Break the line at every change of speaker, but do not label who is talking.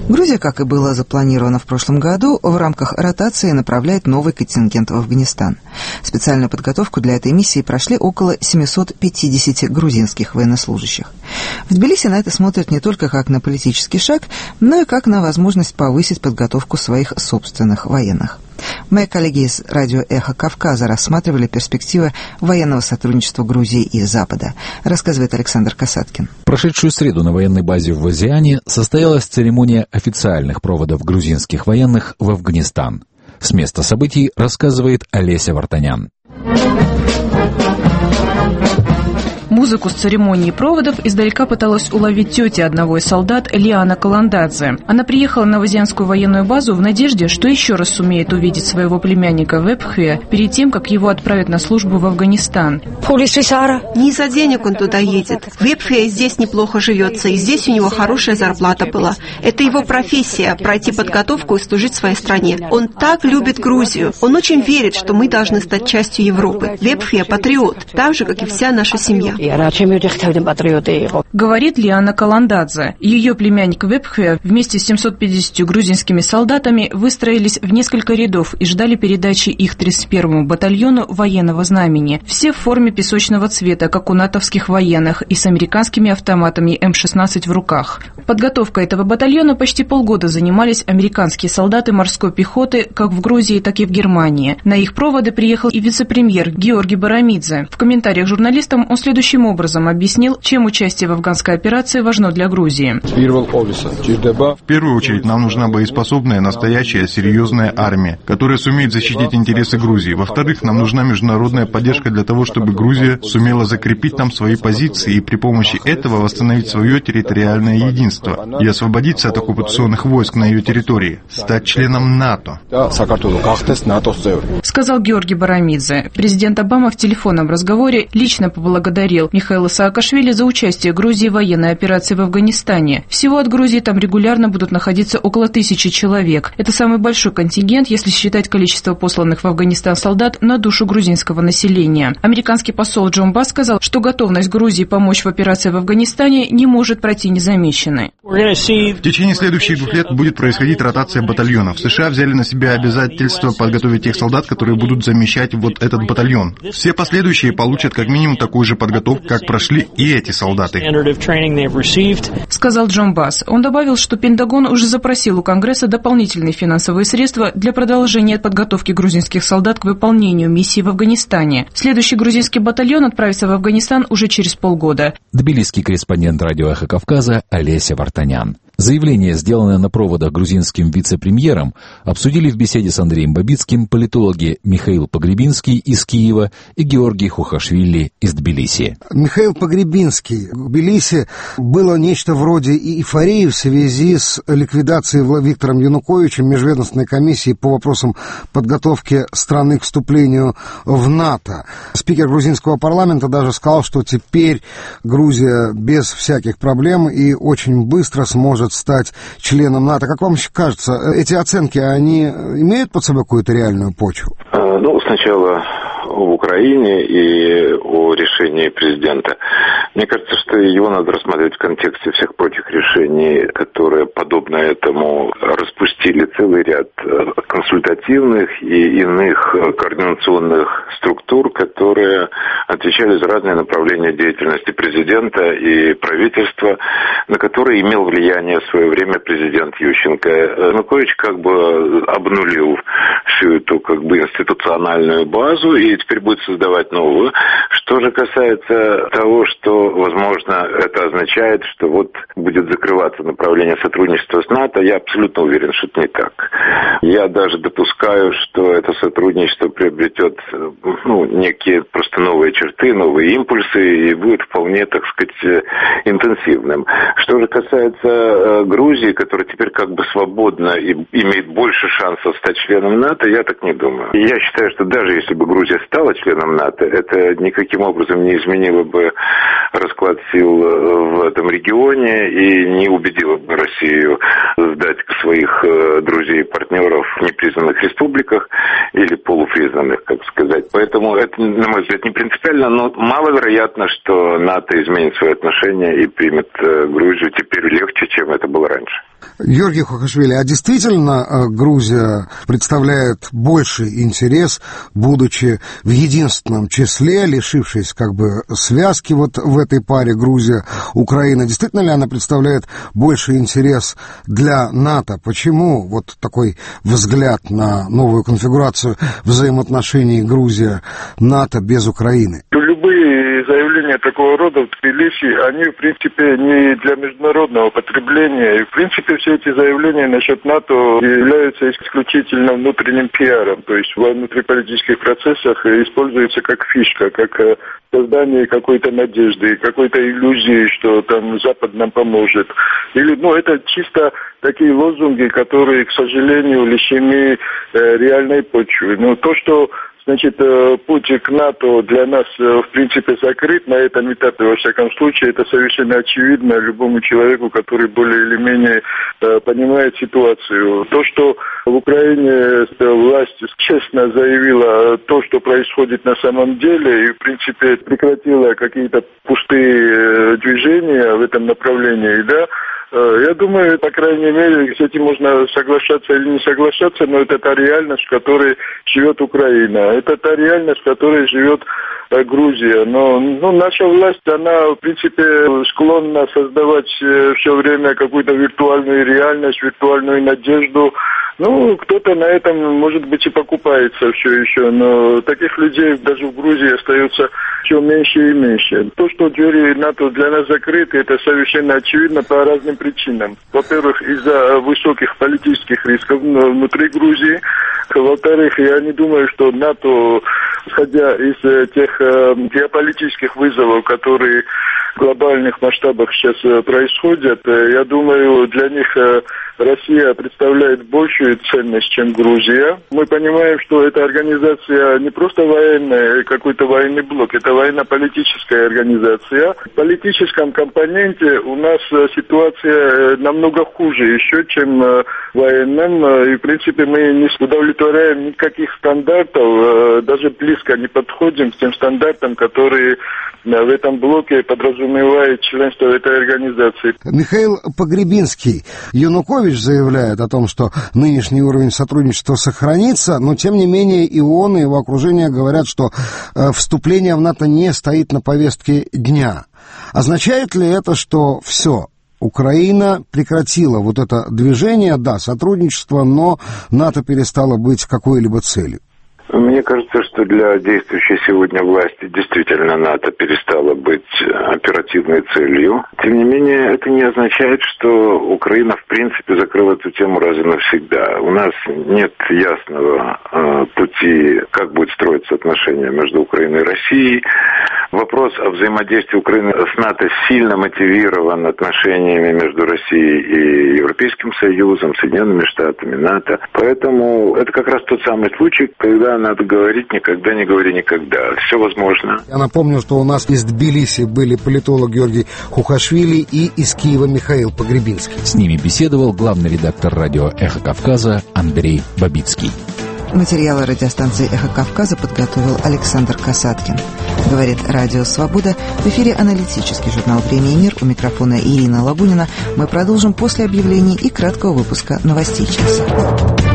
Грузия, как и было запланировано в прошлом году, в рамках ротации направляет новый контингент в Афганистан. Специальную подготовку для этой миссии прошли около 750 грузинских военнослужащих. В Тбилиси на это смотрят не только как на политический шаг, но и как на возможность повысить подготовку своих собственных военных. Мои коллеги из радио «Эхо Кавказа» рассматривали перспективы военного сотрудничества Грузии и Запада, рассказывает Александр Касаткин.
В прошедшую среду на военной базе в Азиане состоялась церемония официальных проводов грузинских военных в Афганистан. С места событий рассказывает Олеся Вартанян.
Музыку с церемонии проводов издалека пыталась уловить тетя одного из солдат Лиана Каландадзе. Она приехала на азианскую военную базу в надежде, что еще раз сумеет увидеть своего племянника в Эбхе перед тем, как его отправят на службу в Афганистан.
Не из-за денег он туда едет. В Эбхе здесь неплохо живется, и здесь у него хорошая зарплата была. Это его профессия – пройти подготовку и служить своей стране. Он так любит Грузию. Он очень верит, что мы должны стать частью Европы. В Эбхе патриот, так же, как и вся наша семья.
Говорит Лиана Каландадзе. Ее племянник в Эбхе вместе с 750 грузинскими солдатами выстроились в несколько рядов и ждали передачи их 31-му батальону военного знамени. Все в форме песочного цвета, как у натовских военных, и с американскими автоматами М-16 в руках. Подготовкой этого батальона почти полгода занимались американские солдаты морской пехоты как в Грузии, так и в Германии. На их проводы приехал и вице-премьер Георгий Барамидзе. В комментариях журналистам он следующим образом объяснил, чем участие в афганской операции важно для Грузии.
В первую очередь нам нужна боеспособная, настоящая, серьезная армия, которая сумеет защитить интересы Грузии. Во-вторых, нам нужна международная поддержка для того, чтобы Грузия сумела закрепить там свои позиции и при помощи этого восстановить свое территориальное единство и освободиться от оккупационных войск на ее территории, стать членом НАТО.
Сказал Георгий Барамидзе. Президент Обама в телефонном разговоре лично поблагодарил Михаила Саакашвили за участие Грузии в военной операции в Афганистане. Всего от Грузии там регулярно будут находиться около 1000 человек. Это самый большой контингент, если считать количество посланных в Афганистан солдат на душу грузинского населения. Американский посол Джон Басс сказал, что готовность Грузии помочь в операции в Афганистане не может пройти незамеченной.
В течение следующих 2 лет будет происходить ротация батальонов. США взяли на себя обязательство подготовить тех солдат, которые будут замещать вот этот батальон. Все последующие получат как минимум такую же подготовку, как прошли и эти солдаты.
Сказал Джон Басс. Он добавил, что Пентагон уже запросил у Конгресса дополнительные финансовые средства для продолжения подготовки грузинских солдат к выполнению миссии в Афганистане. Следующий грузинский батальон отправится в Афганистан уже через полгода.
Тбилисский корреспондент радио «Эхо Кавказа» Олеся Вартанян. Заявление, сделанное на проводах грузинским вице-премьером, обсудили в беседе с Андреем Бабицким политологи Михаил Погребинский из Киева и Георгий Хухашвили из Тбилиси.
Михаил Погребинский. В Тбилиси было нечто вроде эйфории в связи с ликвидацией Виктором Януковичем межведомственной комиссии по вопросам подготовки страны к вступлению в НАТО. Спикер грузинского парламента даже сказал, что теперь Грузия без всяких проблем и очень быстро сможет стать членом НАТО. Как вам кажется, эти оценки, они имеют под собой какую-то реальную почву?
Сначала в Украине и о решении президента. Мне кажется, что его надо рассматривать в контексте всех прочих решений, которые, подобно этому, распустили целый ряд консультативных и иных координационных структур, которые отвечали за разные направления деятельности президента и правительства, на которые имел влияние в свое время президент Ющенко. Янукович как бы обнулил всю эту институциональную базу и теперь будет создавать новую. Что же касается того, что, возможно, это означает, что будет закрываться направление сотрудничества с НАТО, я абсолютно уверен, что это не так. Я даже допускаю, что это сотрудничество приобретет некие просто новые черты, новые импульсы и будет вполне, интенсивным. Что же касается Грузии, которая теперь свободна и имеет больше шансов стать членом НАТО, я так не думаю. Я считаю, что даже если бы Грузия стала членом НАТО, это никаким образом не изменило бы расклад сил в этом регионе и не убедило бы Россию сдать своих друзей и партнеров в непризнанных республиках или полупризнанных, как сказать. Поэтому это, на мой взгляд, не принципиально, но маловероятно, что НАТО изменит свои отношения и примет Грузию теперь легче, чем это было раньше.
Георгий Хухашвили, а действительно Грузия представляет больший интерес, будучи в единственном числе, лишившись как бы связки вот в этой паре Грузия-Украина, действительно ли она представляет больший интерес для НАТО? Почему вот такой взгляд на новую конфигурацию взаимоотношений Грузия-НАТО без Украины?
Любые заявления такого рода в Тбилиси, они, в принципе, не для международного потребления. И, в принципе, все эти заявления насчет НАТО являются исключительно внутренним пиаром. То есть во внутриполитических процессах используется как фишка, как создание какой-то надежды, какой-то иллюзии, что там Запад нам поможет. Или, это чисто такие лозунги, которые, к сожалению, лишены реальной почвы. То, что путь к НАТО для нас, в принципе, закрыт на этом этапе, во всяком случае, это совершенно очевидно любому человеку, который более или менее понимает ситуацию. То, что в Украине власть честно заявила то, что происходит на самом деле, и, в принципе, прекратила какие-то пустые движения в этом направлении, я думаю, по крайней мере, с этим можно соглашаться или не соглашаться, но это та реальность, в которой живет Украина. Это та реальность, в которой живет Грузия. Но наша власть, она, в принципе, склонна создавать все время какую-то виртуальную реальность, виртуальную надежду. Кто-то на этом, может быть, и покупается все еще, но таких людей даже в Грузии остается все меньше и меньше. То, что двери НАТО для нас закрыты, это совершенно очевидно по разным причинам. Во-первых, из-за высоких политических рисков внутри Грузии. Во-вторых, я не думаю, что НАТО, исходя из тех геополитических вызовов, которые в глобальных масштабах сейчас происходят, я думаю, для них Россия представляет большую ценность, чем Грузия. Мы понимаем, что эта организация не просто военная, какой-то военный блок, это военно-политическая организация. В политическом компоненте у нас ситуация намного хуже еще, чем в военном. И, в принципе, мы не удовлетворяем никаких стандартов, даже близко не подходим к тем стандартам, которые в этом блоке подразумевает членство этой организации.
Михаил Погребинский. Янукович заявляет о том, что нынешний уровень сотрудничества сохранится, но, тем не менее, и он, и его окружение говорят, что вступление в НАТО не стоит на повестке дня. Означает ли это, что все, Украина прекратила вот это движение, да, сотрудничество, но НАТО перестало быть какой-либо целью?
Мне кажется, что для действующей сегодня власти действительно НАТО перестало быть оперативной целью. Тем не менее, это не означает, что Украина в принципе закрыла эту тему раз и навсегда. У нас нет ясного пути, как будет строиться отношения между Украиной и Россией. Вопрос о взаимодействии Украины с НАТО сильно мотивирован отношениями между Россией и Европейским Союзом, Соединенными Штатами, НАТО. Поэтому это как раз тот самый случай, когда надо говорить «никогда не говори никогда». Все возможно.
Я напомню, что у нас из Тбилиси были политолог Георгий Хухашвили и из Киева Михаил Погребинский.
С ними беседовал главный редактор радио «Эхо Кавказа» Андрей Бабицкий.
Материалы радиостанции «Эхо Кавказа» подготовил Александр Касаткин. Говорит Радио Свобода. В эфире аналитический журнал «Время и мир». У микрофона Ирина Лагунина. Мы продолжим после объявлений и краткого выпуска новостей часа.